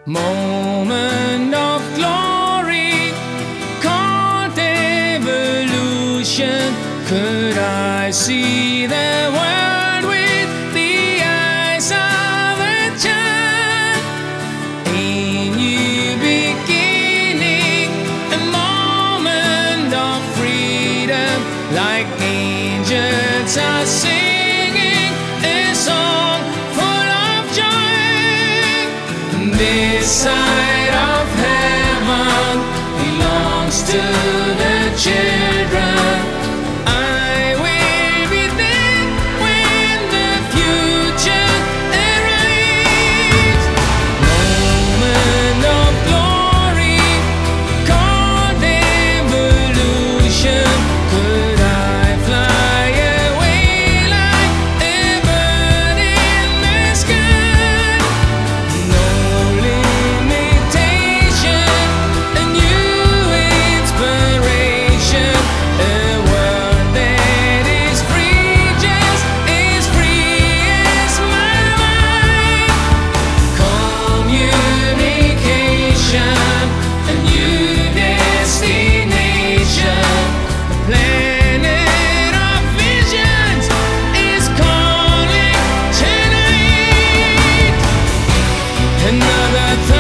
Moment of glory, called evolution. Could I see the world with the eyes of a child? A new beginning, a moment of freedom, like angels are singing a song full of joy. This side of heaven belongs to the children. I will be there when the future arrives. Moment of glory, called evolution. Could I fly away like a bird in the sky? No limitation, a new inspiration, a world that is free, just as free as my mind. Communication, a new destination, a planet of visions is calling tonight. Another